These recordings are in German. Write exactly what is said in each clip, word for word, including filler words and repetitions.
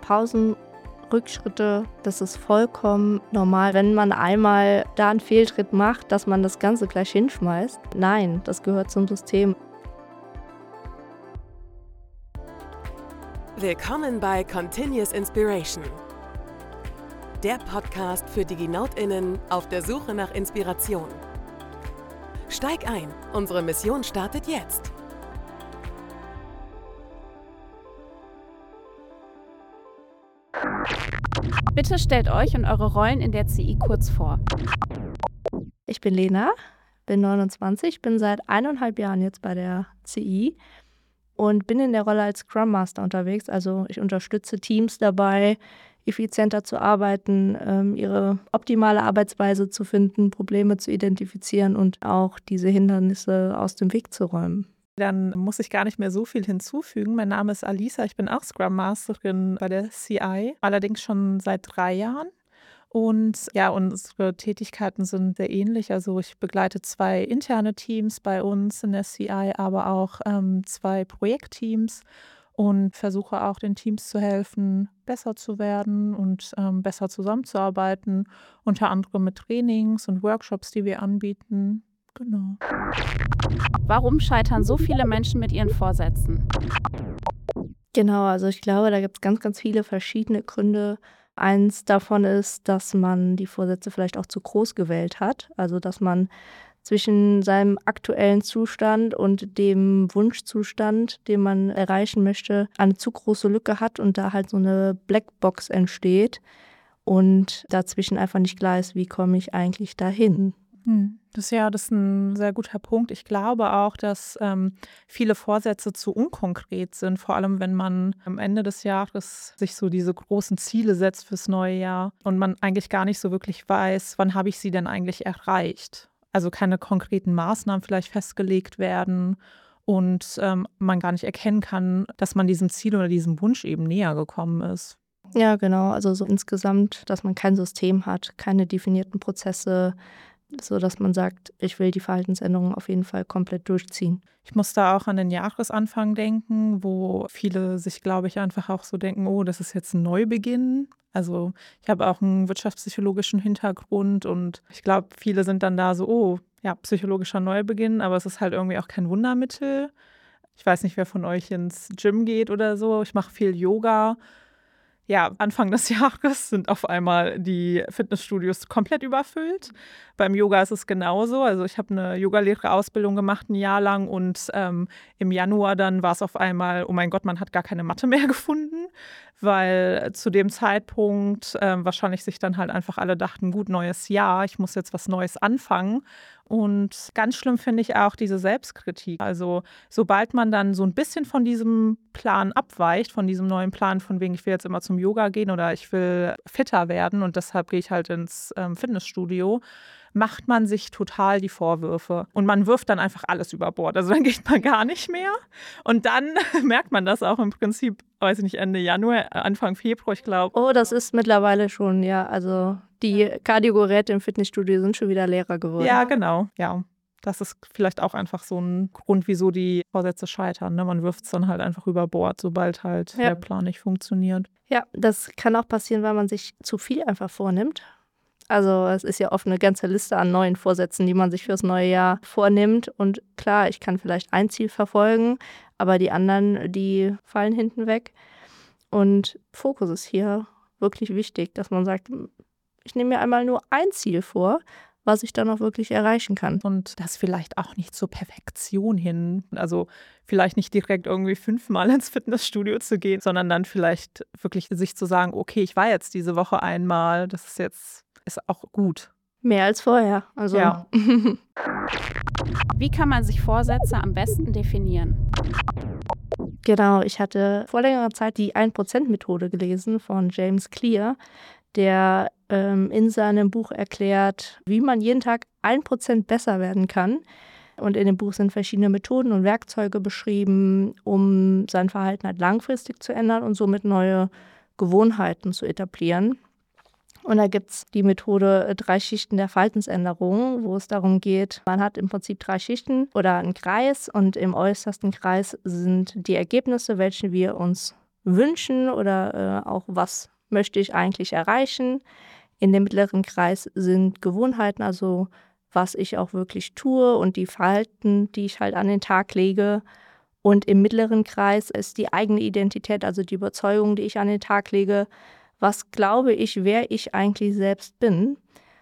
Pausen, Rückschritte, das ist vollkommen normal. Wenn man einmal da einen Fehltritt macht, dass man das Ganze gleich hinschmeißt. Nein, das gehört zum System. Willkommen bei Continuous Inspiration, der Podcast für DigiNautInnen auf der Suche nach Inspiration. Steig ein, unsere Mission startet jetzt. Bitte stellt euch und eure Rollen in der C I kurz vor. Ich bin Lena, bin neunundzwanzig, bin seit eineinhalb Jahren jetzt bei der C I und bin in der Rolle als Scrum Master unterwegs. Also ich unterstütze Teams dabei, effizienter zu arbeiten, ähm, ihre optimale Arbeitsweise zu finden, Probleme zu identifizieren und auch diese Hindernisse aus dem Weg zu räumen. Dann muss ich gar nicht mehr so viel hinzufügen. Mein Name ist Alisa, ich bin auch Scrum Masterin bei der C I, allerdings schon seit drei Jahren. Und ja, unsere Tätigkeiten sind sehr ähnlich. Also ich begleite zwei interne Teams bei uns in der C I, aber auch ähm, zwei Projektteams und versuche auch den Teams zu helfen, besser zu werden und ähm, besser zusammenzuarbeiten, unter anderem mit Trainings und Workshops, die wir anbieten. Genau. Warum scheitern so viele Menschen mit ihren Vorsätzen? Genau, also ich glaube, da gibt es ganz, ganz viele verschiedene Gründe. Eins davon ist, dass man die Vorsätze vielleicht auch zu groß gewählt hat. Also dass man zwischen seinem aktuellen Zustand und dem Wunschzustand, den man erreichen möchte, eine zu große Lücke hat und da halt so eine Blackbox entsteht und dazwischen einfach nicht klar ist, wie komme ich eigentlich dahin. Das, ja, das ist ein sehr guter Punkt. Ich glaube auch, dass ähm, viele Vorsätze zu unkonkret sind, vor allem wenn man am Ende des Jahres sich so diese großen Ziele setzt fürs neue Jahr und man eigentlich gar nicht so wirklich weiß, wann habe ich sie denn eigentlich erreicht. Also keine konkreten Maßnahmen vielleicht festgelegt werden und ähm, man gar nicht erkennen kann, dass man diesem Ziel oder diesem Wunsch eben näher gekommen ist. Ja, genau. Also so insgesamt, dass man kein System hat, keine definierten Prozesse, so dass man sagt, ich will die Verhaltensänderungen auf jeden Fall komplett durchziehen. Ich muss da auch an den Jahresanfang denken, wo viele sich, glaube ich, einfach auch so denken, oh, das ist jetzt ein Neubeginn. Also ich habe auch einen wirtschaftspsychologischen Hintergrund und ich glaube, viele sind dann da so, oh, ja, psychologischer Neubeginn, aber es ist halt irgendwie auch kein Wundermittel. Ich weiß nicht, wer von euch ins Gym geht oder so. Ich mache viel Yoga. Ja, Anfang des Jahres sind auf einmal die Fitnessstudios komplett überfüllt. Beim Yoga ist es genauso. Also ich habe eine Yogalehrerausbildung gemacht, ein Jahr lang und ähm, im Januar dann war es auf einmal, oh mein Gott, man hat gar keine Matte mehr gefunden, weil zu dem Zeitpunkt ähm, wahrscheinlich sich dann halt einfach alle dachten, gut, neues Jahr, ich muss jetzt was Neues anfangen. Und ganz schlimm finde ich auch diese Selbstkritik. Also sobald man dann so ein bisschen von diesem Plan abweicht, von diesem neuen Plan, von wegen, ich will jetzt immer zum Yoga gehen oder ich will fitter werden und deshalb gehe ich halt ins ähm, Fitnessstudio, macht man sich total die Vorwürfe. Und man wirft dann einfach alles über Bord. Also dann geht man gar nicht mehr. Und dann merkt man das auch im Prinzip, weiß ich nicht, Ende Januar, Anfang Februar, ich glaube. Oh, das ist mittlerweile schon, ja, also die Kardiogeräte im Fitnessstudio sind schon wieder leerer geworden. Ja, genau, ja. Das ist vielleicht auch einfach so ein Grund, wieso die Vorsätze scheitern. Ne? Man wirft es dann halt einfach über Bord, sobald halt ja. der Plan nicht funktioniert. Ja, das kann auch passieren, weil man sich zu viel einfach vornimmt. Also es ist ja oft eine ganze Liste an neuen Vorsätzen, die man sich fürs neue Jahr vornimmt. Und klar, ich kann vielleicht ein Ziel verfolgen, aber die anderen, die fallen hinten weg. Und Fokus ist hier wirklich wichtig, dass man sagt, ich nehme mir einmal nur ein Ziel vor, was ich dann auch wirklich erreichen kann. Und das vielleicht auch nicht zur Perfektion hin. Also vielleicht nicht direkt irgendwie fünfmal ins Fitnessstudio zu gehen, sondern dann vielleicht wirklich sich zu sagen, okay, ich war jetzt diese Woche einmal, das ist jetzt ist auch gut. Mehr als vorher. Also. Ja. Wie kann man sich Vorsätze am besten definieren? Genau, ich hatte vor längerer Zeit die ein Prozent Methode gelesen von James Clear, der ähm, in seinem Buch erklärt, wie man jeden Tag ein Prozent besser werden kann. Und in dem Buch sind verschiedene Methoden und Werkzeuge beschrieben, um sein Verhalten halt langfristig zu ändern und somit neue Gewohnheiten zu etablieren. Und da gibt es die Methode drei Schichten der Verhaltensänderung, wo es darum geht, man hat im Prinzip drei Schichten oder einen Kreis und im äußersten Kreis sind die Ergebnisse, welche wir uns wünschen oder äh, auch was möchte ich eigentlich erreichen. In dem mittleren Kreis sind Gewohnheiten, also was ich auch wirklich tue und die Verhalten, die ich halt an den Tag lege. Und im mittleren Kreis ist die eigene Identität, also die Überzeugung, die ich an den Tag lege. Was glaube ich, wer ich eigentlich selbst bin?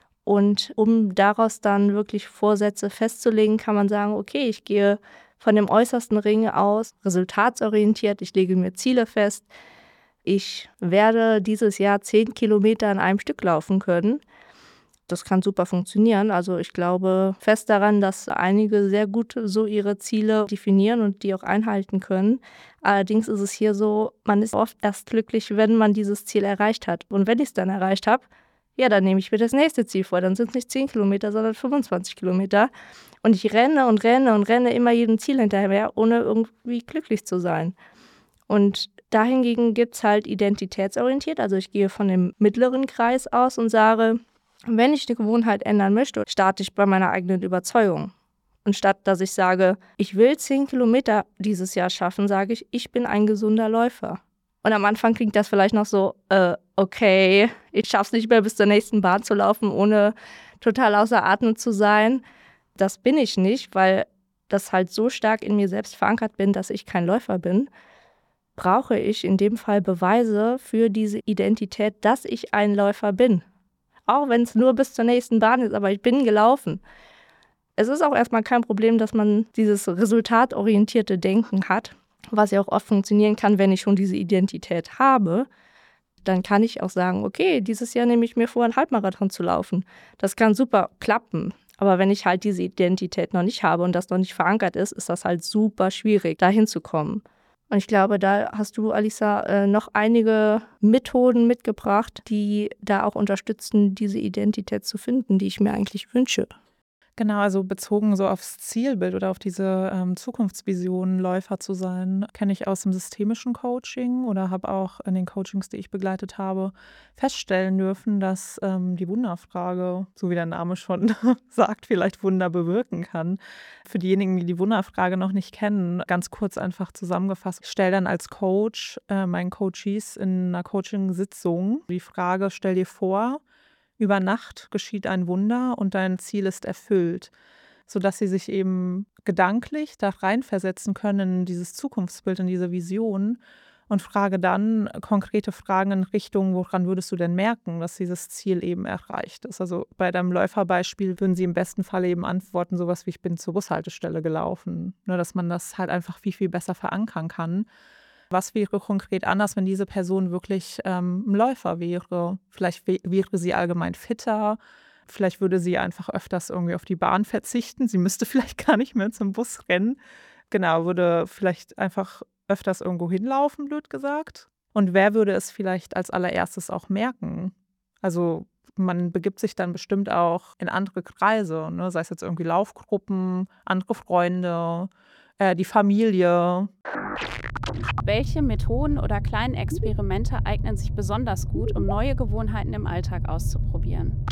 Und um daraus dann wirklich Vorsätze festzulegen, kann man sagen, okay, ich gehe von dem äußersten Ring aus, resultatsorientiert, ich lege mir Ziele fest. Ich werde dieses Jahr zehn Kilometer in einem Stück laufen können. Das kann super funktionieren. Also ich glaube fest daran, dass einige sehr gut so ihre Ziele definieren und die auch einhalten können. Allerdings ist es hier so, man ist oft erst glücklich, wenn man dieses Ziel erreicht hat. Und wenn ich es dann erreicht habe, ja, dann nehme ich mir das nächste Ziel vor. Dann sind es nicht zehn Kilometer, sondern fünfundzwanzig Kilometer. Und ich renne und renne und renne immer jedem Ziel hinterher, ohne irgendwie glücklich zu sein. Und dahingegen gibt es halt identitätsorientiert. Also ich gehe von dem mittleren Kreis aus und sage, wenn ich eine Gewohnheit ändern möchte, starte ich bei meiner eigenen Überzeugung. Und statt dass ich sage, ich will zehn Kilometer dieses Jahr schaffen, sage ich, ich bin ein gesunder Läufer. Und am Anfang klingt das vielleicht noch so, äh, okay, ich schaffe es nicht mehr bis zur nächsten Bahn zu laufen, ohne total außer Atem zu sein. Das bin ich nicht, weil das halt so stark in mir selbst verankert bin, dass ich kein Läufer bin. Brauche ich in dem Fall Beweise für diese Identität, dass ich ein Läufer bin. Auch wenn es nur bis zur nächsten Bahn ist, aber ich bin gelaufen. Es ist auch erstmal kein Problem, dass man dieses resultatorientierte Denken hat, was ja auch oft funktionieren kann, wenn ich schon diese Identität habe. Dann kann ich auch sagen, okay, dieses Jahr nehme ich mir vor, einen Halbmarathon zu laufen. Das kann super klappen. Aber wenn ich halt diese Identität noch nicht habe und das noch nicht verankert ist, ist das halt super schwierig, da hinzukommen. Und ich glaube, da hast du, Alisa, äh, noch einige Methoden mitgebracht, die da auch unterstützen, diese Identität zu finden, die ich mir eigentlich wünsche. Genau, also bezogen so aufs Zielbild oder auf diese ähm, Zukunftsvision, Läufer zu sein, kenne ich aus dem systemischen Coaching oder habe auch in den Coachings, die ich begleitet habe, feststellen dürfen, dass ähm, die Wunderfrage, so wie der Name schon sagt, vielleicht Wunder bewirken kann. Für diejenigen, die die Wunderfrage noch nicht kennen, ganz kurz einfach zusammengefasst, ich stelle dann als Coach äh, meinen Coaches in einer Coaching-Sitzung die Frage, stell dir vor, über Nacht geschieht ein Wunder und dein Ziel ist erfüllt, sodass sie sich eben gedanklich da reinversetzen können in dieses Zukunftsbild, in diese Vision und frage dann konkrete Fragen in Richtung, woran würdest du denn merken, dass dieses Ziel eben erreicht ist. Also bei deinem Läuferbeispiel würden sie im besten Fall eben antworten, sowas wie ich bin zur Bushaltestelle gelaufen, ne, dass man das halt einfach viel, viel besser verankern kann. Was wäre konkret anders, wenn diese Person wirklich ähm, ein Läufer wäre? Vielleicht wä- wäre sie allgemein fitter. Vielleicht würde sie einfach öfters irgendwie auf die Bahn verzichten. Sie müsste vielleicht gar nicht mehr zum Bus rennen. Genau, würde vielleicht einfach öfters irgendwo hinlaufen, blöd gesagt. Und wer würde es vielleicht als allererstes auch merken? Also man begibt sich dann bestimmt auch in andere Kreise, ne? Sei es jetzt irgendwie Laufgruppen, andere Freunde, äh, die Familie. Welche Methoden oder kleinen Experimente eignen sich besonders gut, um neue Gewohnheiten im Alltag auszuprobieren?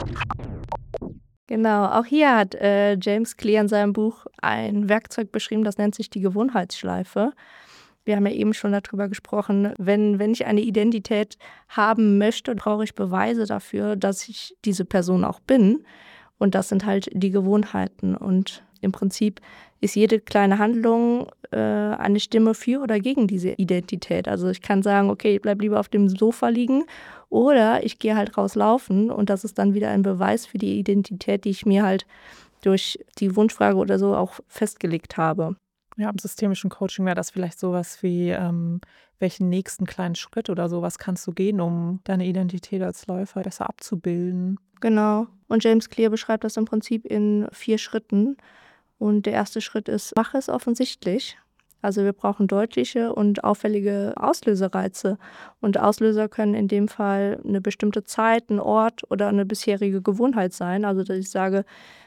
Genau, auch hier hat äh, James Clear in seinem Buch ein Werkzeug beschrieben, das nennt sich die Gewohnheitsschleife. Wir haben ja eben schon darüber gesprochen, wenn, wenn ich eine Identität haben möchte, brauche ich Beweise dafür, dass ich diese Person auch bin. Und das sind halt die Gewohnheiten. Und im Prinzip ist jede kleine Handlung äh, eine Stimme für oder gegen diese Identität. Also ich kann sagen, okay, ich bleibe lieber auf dem Sofa liegen oder ich gehe halt rauslaufen und das ist dann wieder ein Beweis für die Identität, die ich mir halt durch die Wunschfrage oder so auch festgelegt habe. Ja, im systemischen Coaching wäre das vielleicht sowas wie, ähm, welchen nächsten kleinen Schritt oder sowas kannst du gehen, um deine Identität als Läufer besser abzubilden. Genau. Und James Clear beschreibt das im Prinzip in vier Schritten. Und der erste Schritt ist, mache es offensichtlich. Also wir brauchen deutliche und auffällige Auslösereize. Und Auslöser können in dem Fall eine bestimmte Zeit, ein Ort oder eine bisherige Gewohnheit sein. Also dass ich sage,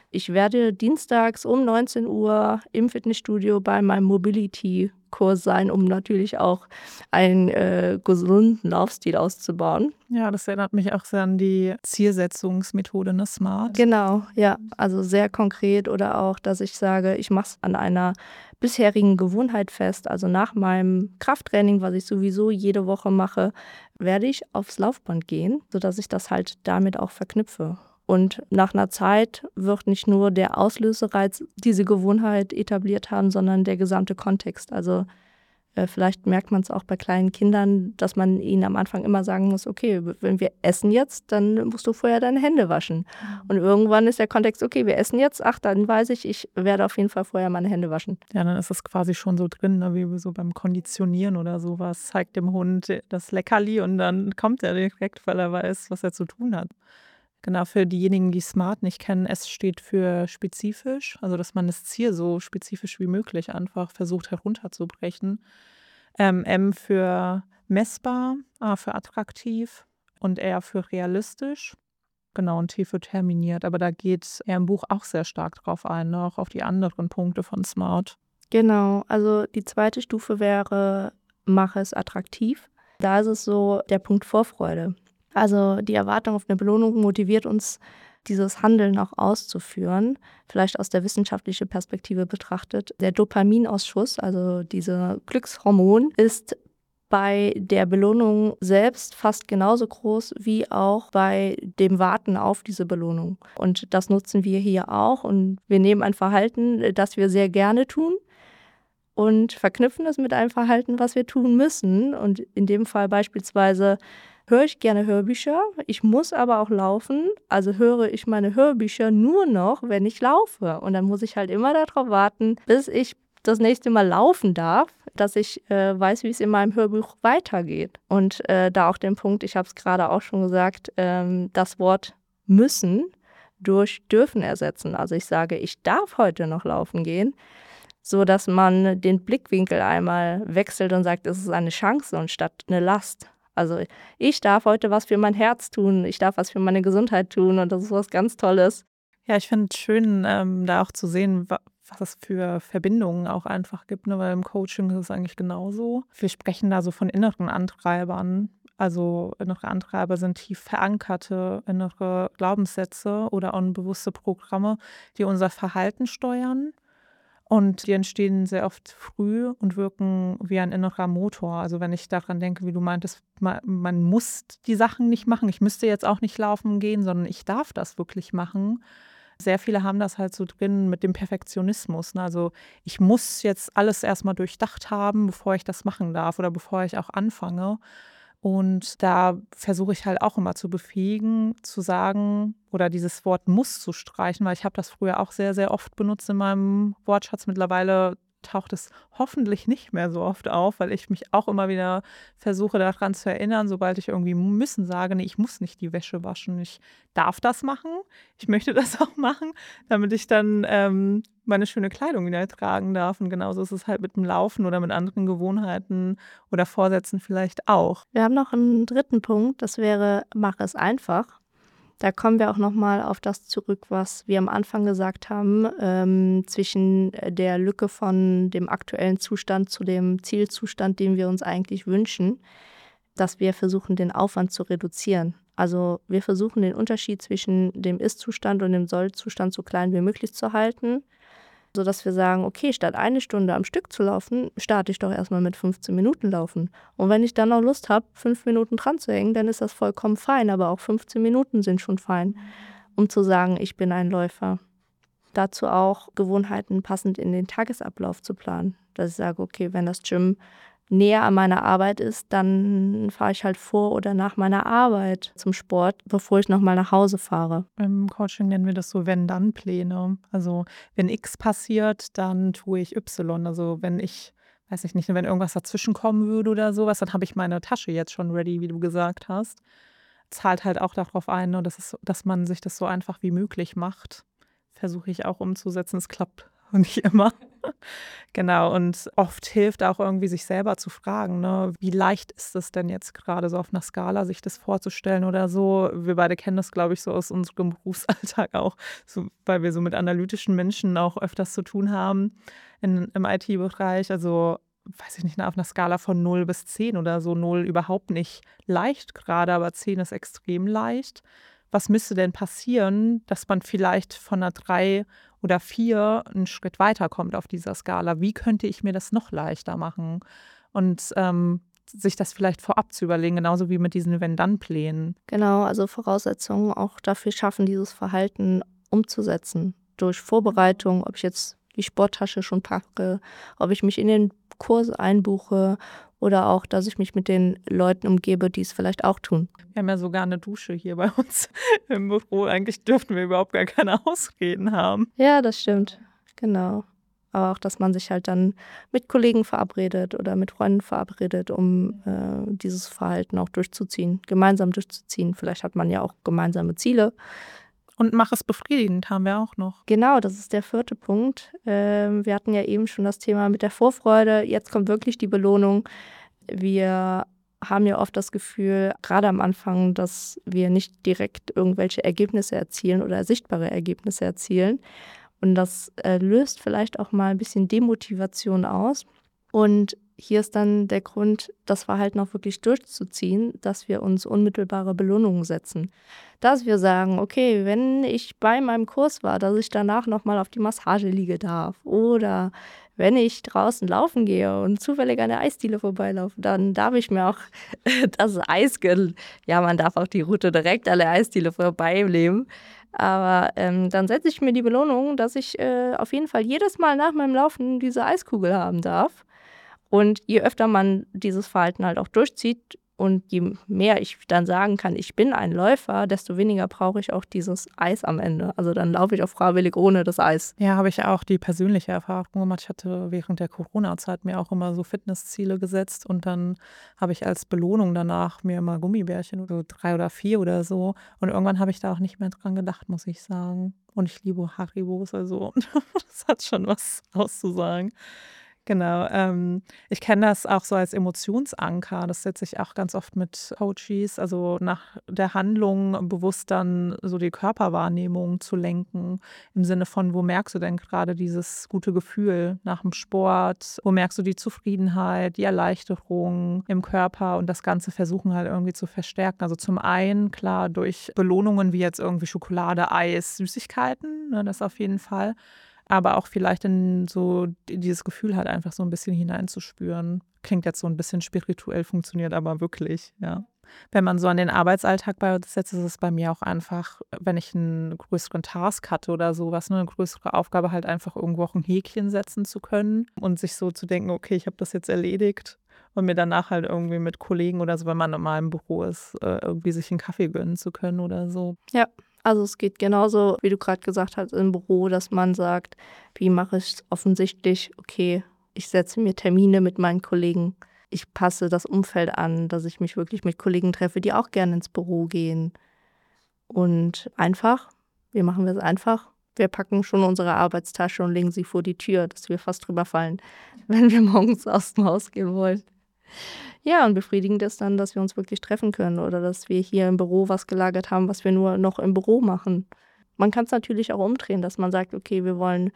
Ich werde dienstags um neunzehn Uhr im Fitnessstudio bei meinem Mobility-Kurs sein, um natürlich auch einen äh, gesunden Laufstil auszubauen. Ja, das erinnert mich auch sehr an die Zielsetzungsmethode, ne, SMART. Genau, ja, also sehr konkret oder auch, dass ich sage, ich mache es an einer bisherigen Gewohnheit fest. Also nach meinem Krafttraining, was ich sowieso jede Woche mache, werde ich aufs Laufband gehen, sodass ich das halt damit auch verknüpfe. Und nach einer Zeit wird nicht nur der Auslösereiz diese Gewohnheit etabliert haben, sondern der gesamte Kontext. Also äh, vielleicht merkt man es auch bei kleinen Kindern, dass man ihnen am Anfang immer sagen muss, okay, wenn wir essen jetzt, dann musst du vorher deine Hände waschen. Mhm. Und irgendwann ist der Kontext, okay, wir essen jetzt, ach, dann weiß ich, ich werde auf jeden Fall vorher meine Hände waschen. Ja, dann ist es quasi schon so drin, ne, wie so beim Konditionieren oder sowas. Zeigt dem Hund das Leckerli und dann kommt er direkt, weil er weiß, was er zu tun hat. Genau, für diejenigen, die SMART nicht kennen, S steht für spezifisch, also dass man das Ziel so spezifisch wie möglich einfach versucht herunterzubrechen. Ähm, M für messbar, A für attraktiv und R für realistisch. Genau, und T für terminiert. Aber da geht er im Buch auch sehr stark drauf ein, ne? Auch auf die anderen Punkte von SMART. Genau, also die zweite Stufe wäre, mache es attraktiv. Da ist es so der Punkt Vorfreude. Also die Erwartung auf eine Belohnung motiviert uns, dieses Handeln auch auszuführen. Vielleicht aus der wissenschaftlichen Perspektive betrachtet. Der Dopaminausschuss, also dieses Glückshormon, ist bei der Belohnung selbst fast genauso groß wie auch bei dem Warten auf diese Belohnung. Und das nutzen wir hier auch. Und wir nehmen ein Verhalten, das wir sehr gerne tun, und verknüpfen es mit einem Verhalten, was wir tun müssen. Und in dem Fall beispielsweise höre ich gerne Hörbücher, ich muss aber auch laufen, also höre ich meine Hörbücher nur noch, wenn ich laufe. Und dann muss ich halt immer darauf warten, bis ich das nächste Mal laufen darf, dass ich äh, weiß, wie es in meinem Hörbuch weitergeht. Und äh, da auch den Punkt, ich habe es gerade auch schon gesagt, ähm, das Wort müssen durch dürfen ersetzen. Also ich sage, ich darf heute noch laufen gehen, so dass man den Blickwinkel einmal wechselt und sagt, es ist eine Chance und statt eine Last. Also ich darf heute was für mein Herz tun, ich darf was für meine Gesundheit tun und das ist was ganz Tolles. Ja, ich finde es schön, ähm, da auch zu sehen, wa was es für Verbindungen auch einfach gibt, ne? Weil im Coaching ist es eigentlich genauso. Wir sprechen da so von inneren Antreibern. Also innere Antreiber sind tief verankerte innere Glaubenssätze oder unbewusste Programme, die unser Verhalten steuern. Und die entstehen sehr oft früh und wirken wie ein innerer Motor. Also wenn ich daran denke, wie du meintest, man, man muss die Sachen nicht machen. Ich müsste jetzt auch nicht laufen gehen, sondern ich darf das wirklich machen. Sehr viele haben das halt so drin mit dem Perfektionismus, ne? Also ich muss jetzt alles erstmal durchdacht haben, bevor ich das machen darf oder bevor ich auch anfange. Und da versuche ich halt auch immer zu befähigen, zu sagen oder dieses Wort muss zu streichen, weil ich habe das früher auch sehr, sehr oft benutzt in meinem Wortschatz. Mittlerweile taucht es hoffentlich nicht mehr so oft auf, weil ich mich auch immer wieder versuche daran zu erinnern, sobald ich irgendwie müssen sage, nee, ich muss nicht die Wäsche waschen, ich darf das machen, ich möchte das auch machen, damit ich dann ähm, meine schöne Kleidung wieder tragen darf. Und genauso ist es halt mit dem Laufen oder mit anderen Gewohnheiten oder Vorsätzen vielleicht auch. Wir haben noch einen dritten Punkt, das wäre, mach es einfach. Da kommen wir auch nochmal auf das zurück, was wir am Anfang gesagt haben, ähm, zwischen der Lücke von dem aktuellen Zustand zu dem Zielzustand, den wir uns eigentlich wünschen, dass wir versuchen, den Aufwand zu reduzieren. Also wir versuchen, den Unterschied zwischen dem Ist-Zustand und dem Soll-Zustand so klein wie möglich zu halten, sodass wir sagen, okay, statt eine Stunde am Stück zu laufen, starte ich doch erstmal mit fünfzehn Minuten laufen. Und wenn ich dann noch Lust habe, fünf Minuten dran zu hängen, dann ist das vollkommen fein, aber auch fünfzehn Minuten sind schon fein, um zu sagen, ich bin ein Läufer. Dazu auch Gewohnheiten passend in den Tagesablauf zu planen, dass ich sage, okay, wenn das Gym näher an meiner Arbeit ist, dann fahre ich halt vor oder nach meiner Arbeit zum Sport, bevor ich nochmal nach Hause fahre. Im Coaching nennen wir das so Wenn-Dann-Pläne. Also wenn X passiert, dann tue ich Y. Also wenn ich, weiß ich nicht, wenn irgendwas dazwischen kommen würde oder sowas, dann habe ich meine Tasche jetzt schon ready, wie du gesagt hast. Zahlt halt auch darauf ein, ne, dass, es, dass man sich das so einfach wie möglich macht. Versuche ich auch umzusetzen. Es klappt nicht immer. Genau, und oft hilft auch irgendwie, sich selber zu fragen, ne, wie leicht ist es denn jetzt gerade so auf einer Skala, sich das vorzustellen oder so? Wir beide kennen das, glaube ich, so aus unserem Berufsalltag auch, so, weil wir so mit analytischen Menschen auch öfters zu tun haben in, im I T-Bereich. Also, weiß ich nicht, auf einer Skala von null bis zehn oder so. Null überhaupt nicht leicht gerade, aber zehn ist extrem leicht. Was müsste denn passieren, dass man vielleicht von einer drei oder vier einen Schritt weiterkommt auf dieser Skala? Wie könnte ich mir das noch leichter machen? Und ähm, sich das vielleicht vorab zu überlegen, genauso wie mit diesen Wenn-Dann-Plänen. Genau, also Voraussetzungen auch dafür schaffen, dieses Verhalten umzusetzen. Durch Vorbereitung, ob ich jetzt die Sporttasche schon packe, ob ich mich in den Kurs einbuche oder auch, dass ich mich mit den Leuten umgebe, die es vielleicht auch tun. Wir haben ja sogar eine Dusche hier bei uns im Büro. Eigentlich dürften wir überhaupt gar keine Ausreden haben. Ja, das stimmt. Genau. Aber auch, dass man sich halt dann mit Kollegen verabredet oder mit Freunden verabredet, um äh, dieses Verhalten auch durchzuziehen, gemeinsam durchzuziehen. Vielleicht hat man ja auch gemeinsame Ziele. Und mach es befriedigend haben wir auch noch. Genau, das ist der vierte Punkt. Ähm, wir hatten ja eben schon das Thema mit der Vorfreude. Jetzt kommt wirklich die Belohnung. Wir haben ja oft das Gefühl, gerade am Anfang, dass wir nicht direkt irgendwelche Ergebnisse erzielen oder sichtbare Ergebnisse erzielen. Und das äh, löst vielleicht auch mal ein bisschen Demotivation aus. Und hier ist dann der Grund, das Verhalten auch wirklich durchzuziehen, dass wir uns unmittelbare Belohnungen setzen. Dass wir sagen, okay, wenn ich bei meinem Kurs war, dass ich danach nochmal auf die Massageliege darf. Oder wenn ich draußen laufen gehe und zufällig an der Eisdiele vorbeilaufe, dann darf ich mir auch das Eis gönnen. Ja, man darf auch die Route direkt an der Eisdiele vorbeinehmen. Aber ähm, dann setze ich mir die Belohnung, dass ich äh, auf jeden Fall jedes Mal nach meinem Laufen diese Eiskugel haben darf. Und je öfter man dieses Verhalten halt auch durchzieht und je mehr ich dann sagen kann, ich bin ein Läufer, desto weniger brauche ich auch dieses Eis am Ende. Also dann laufe ich auch freiwillig ohne das Eis. Ja, habe ich auch die persönliche Erfahrung gemacht. Ich hatte während der Corona-Zeit mir auch immer so Fitnessziele gesetzt und dann habe ich als Belohnung danach mir immer Gummibärchen oder drei oder vier oder so. Und irgendwann habe ich da auch nicht mehr dran gedacht, muss ich sagen. Und ich liebe Haribos, also das hat schon was auszusagen. Genau, ähm, ich kenne das auch so als Emotionsanker. Das setze ich auch ganz oft mit Coaches, also nach der Handlung bewusst dann so die Körperwahrnehmung zu lenken, im Sinne von, wo merkst du denn gerade dieses gute Gefühl nach dem Sport? Wo merkst du die Zufriedenheit, die Erleichterung im Körper und das Ganze versuchen halt irgendwie zu verstärken. Also zum einen, klar, durch Belohnungen wie jetzt irgendwie Schokolade, Eis, Süßigkeiten, ne, das auf jeden Fall. Aber auch vielleicht in so dieses Gefühl halt einfach so ein bisschen hineinzuspüren. Klingt jetzt so ein bisschen spirituell, funktioniert aber wirklich, ja. Wenn man so an den Arbeitsalltag bei uns setzt, ist es bei mir auch einfach, wenn ich einen größeren Task hatte oder sowas, ne, eine größere Aufgabe, halt einfach irgendwo auch ein Häkchen setzen zu können und sich so zu denken, okay, ich habe das jetzt erledigt und mir danach halt irgendwie mit Kollegen oder so, wenn man mal im Büro ist, äh, irgendwie sich einen Kaffee gönnen zu können oder so. Ja, also es geht genauso, wie du gerade gesagt hast, im Büro, dass man sagt, wie mache ich es offensichtlich, okay, ich setze mir Termine mit meinen Kollegen, ich passe das Umfeld an, dass ich mich wirklich mit Kollegen treffe, die auch gerne ins Büro gehen. Und einfach, wie machen wir es einfach? Wir packen schon unsere Arbeitstasche und legen sie vor die Tür, dass wir fast drüber fallen, wenn wir morgens aus dem Haus gehen wollen. Ja, und befriedigend ist dann, dass wir uns wirklich treffen können oder dass wir hier im Büro was gelagert haben, was wir nur noch im Büro machen. Man kann es natürlich auch umdrehen, dass man sagt, okay, wir wollen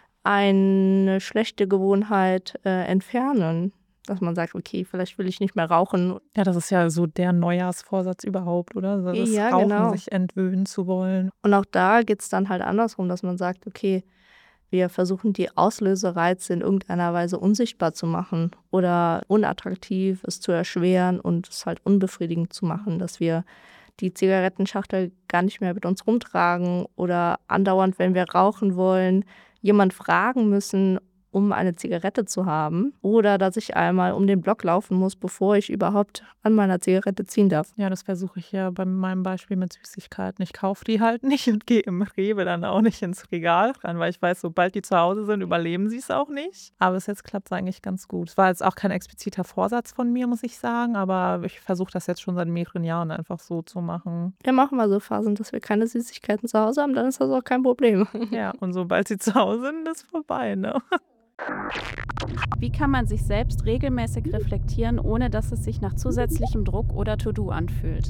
eine schlechte Gewohnheit äh, entfernen. Dass man sagt, okay, vielleicht will ich nicht mehr rauchen. Ja, das ist ja so der Neujahrsvorsatz überhaupt, oder? So das Ja, Rauchen, genau. sich entwöhnen zu wollen. Und auch da geht es dann halt andersrum, dass man sagt, okay, wir versuchen die Auslösereize in irgendeiner Weise unsichtbar zu machen oder unattraktiv, es zu erschweren und es halt unbefriedigend zu machen, dass wir die Zigarettenschachtel gar nicht mehr mit uns rumtragen oder andauernd, wenn wir rauchen wollen, jemand fragen müssen, um eine Zigarette zu haben oder dass ich einmal um den Block laufen muss, bevor ich überhaupt an meiner Zigarette ziehen darf. Ja, das versuche ich ja bei meinem Beispiel mit Süßigkeiten. Ich kaufe die halt nicht und gehe im Rewe dann auch nicht ins Regal rein, weil ich weiß, sobald die zu Hause sind, überleben sie es auch nicht. Aber bis jetzt klappt es eigentlich ganz gut. Es war jetzt auch kein expliziter Vorsatz von mir, muss ich sagen, aber ich versuche das jetzt schon seit mehreren Jahren einfach so zu machen. Wir machen mal so Phasen, dass wir keine Süßigkeiten zu Hause haben, dann ist das auch kein Problem. Ja, und sobald sie zu Hause sind, ist vorbei, ne? Wie kann man sich selbst regelmäßig reflektieren, ohne dass es sich nach zusätzlichem Druck oder To-Do anfühlt?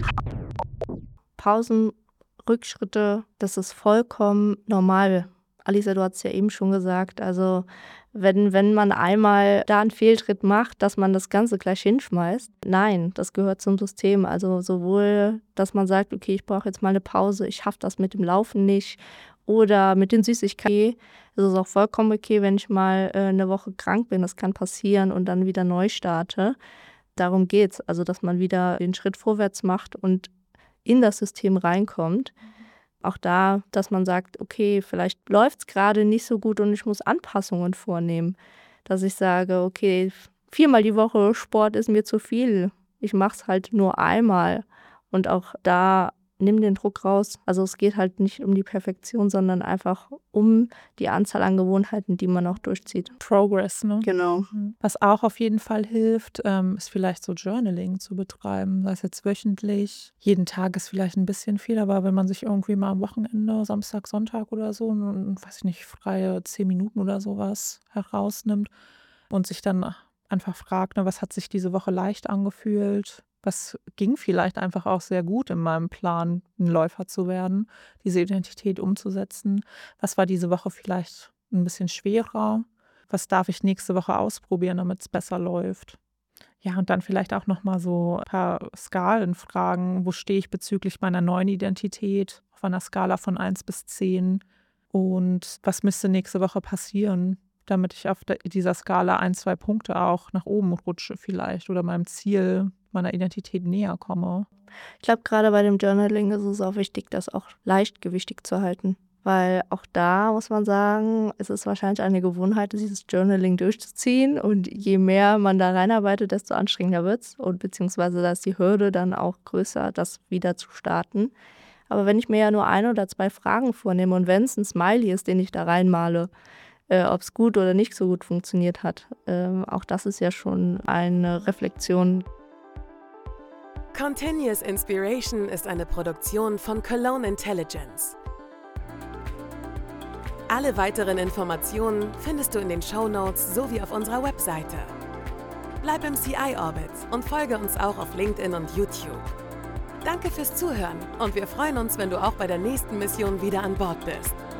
Pausen, Rückschritte, das ist vollkommen normal. Alisa, du hast es ja eben schon gesagt, also wenn, wenn man einmal da einen Fehltritt macht, dass man das Ganze gleich hinschmeißt. Nein, das gehört zum System. Also sowohl, dass man sagt, okay, ich brauche jetzt mal eine Pause, ich schaffe das mit dem Laufen nicht oder mit den Süßigkeiten. Es ist auch vollkommen okay, wenn ich mal äh, eine Woche krank bin, das kann passieren und dann wieder neu starte. Darum geht es, also dass man wieder den Schritt vorwärts macht und in das System reinkommt. Auch da, dass man sagt, okay, vielleicht läuft es gerade nicht so gut und ich muss Anpassungen vornehmen. Dass ich sage, okay, viermal die Woche Sport ist mir zu viel. Ich mache es halt nur einmal. Und auch da, nimm den Druck raus. Also es geht halt nicht um die Perfektion, sondern einfach um die Anzahl an Gewohnheiten, die man auch durchzieht. Progress, ne? Genau. Was auch auf jeden Fall hilft, ähm, ist vielleicht so Journaling zu betreiben, sei es jetzt wöchentlich. Jeden Tag ist vielleicht ein bisschen viel, aber wenn man sich irgendwie mal am Wochenende, Samstag, Sonntag oder so, n- weiß ich nicht, freie zehn Minuten oder sowas herausnimmt und sich dann einfach fragt, ne, was hat sich diese Woche leicht angefühlt? Was ging vielleicht einfach auch sehr gut in meinem Plan, ein Läufer zu werden, diese Identität umzusetzen? Was war diese Woche vielleicht ein bisschen schwerer? Was darf ich nächste Woche ausprobieren, damit es besser läuft? Ja, und dann vielleicht auch nochmal so ein paar Skalen fragen. Wo stehe ich bezüglich meiner neuen Identität auf einer Skala von eins bis zehn? Und was müsste nächste Woche passieren, damit ich auf der, dieser Skala ein, zwei Punkte auch nach oben rutsche vielleicht oder meinem Ziel, meiner Identität näher komme? Ich glaube, gerade bei dem Journaling ist es auch wichtig, das auch leichtgewichtig zu halten. Weil auch da muss man sagen, es ist wahrscheinlich eine Gewohnheit, dieses Journaling durchzuziehen. Und je mehr man da reinarbeitet, desto anstrengender wird es. Und beziehungsweise da ist die Hürde dann auch größer, das wieder zu starten. Aber wenn ich mir ja nur ein oder zwei Fragen vornehme und wenn es ein Smiley ist, den ich da reinmale, äh, ob es gut oder nicht so gut funktioniert hat, äh, auch das ist ja schon eine Reflexion. Continuous Inspiration ist eine Produktion von Cologne Intelligence. Alle weiteren Informationen findest du in den Shownotes sowie auf unserer Webseite. Bleib im C I-Orbit und folge uns auch auf LinkedIn und YouTube. Danke fürs Zuhören und wir freuen uns, wenn du auch bei der nächsten Mission wieder an Bord bist.